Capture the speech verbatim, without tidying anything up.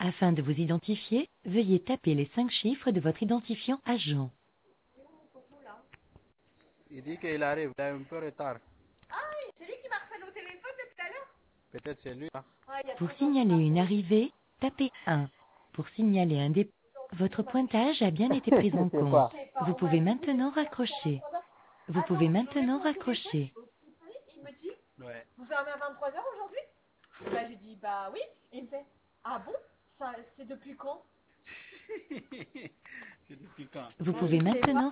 Afin de vous identifier, veuillez taper les cinq chiffres de votre identifiant agent. Il dit qu'il arrive, il est un peu retard. Ah oui, c'est lui qui m'a harcelé au téléphone depuis tout à l'heure. Peut-être c'est lui. Ah, il y a Pour trois heures signaler qu'il m'a une harcelé. arrivée, tapez un. Pour signaler un dépôt, votre pointage a bien été pris en C'est compte. quoi? Je sais pas, Vous on m'a pouvez dit, maintenant oui, mais c'est raccrocher. à vingt-trois heures. Vous Attends, pouvez je maintenant réponds au téléphone, raccrocher. il me dit, Ouais. vous fermez à vingt-trois heures aujourd'hui? Bah, j'ai dit, bah oui. Et il me fait, ah bon? Ça, c'est depuis quand? C'est depuis quand? Vous Bah, pouvez je sais pas. maintenant